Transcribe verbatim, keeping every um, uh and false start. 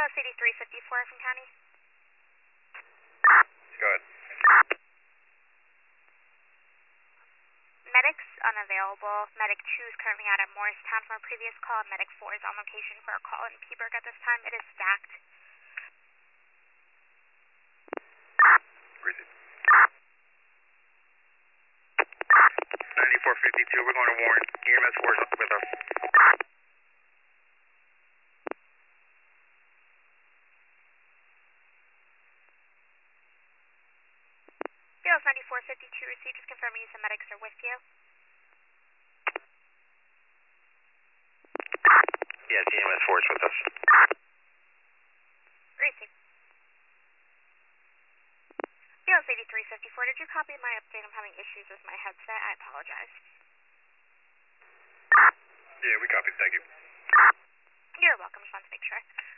S eighty-three fifty-four from County. Go ahead. Medic's unavailable. Medic two is currently out at Morristown from a previous call. Medic four is on location for a call in Peaburg at this time. It is stacked. Where is it? ninety-four fifty-two, we're going to Warren. E M S four is with us. Gales ninety-four fifty-two received. Just confirming some medics are with you. Yes, E M S four is with us. Received. Gales eighty-three fifty-four, did you copy my update? I'm having issues with my headset. I apologize. Yeah, we copied. Thank you. You're welcome. Just wanted to make sure.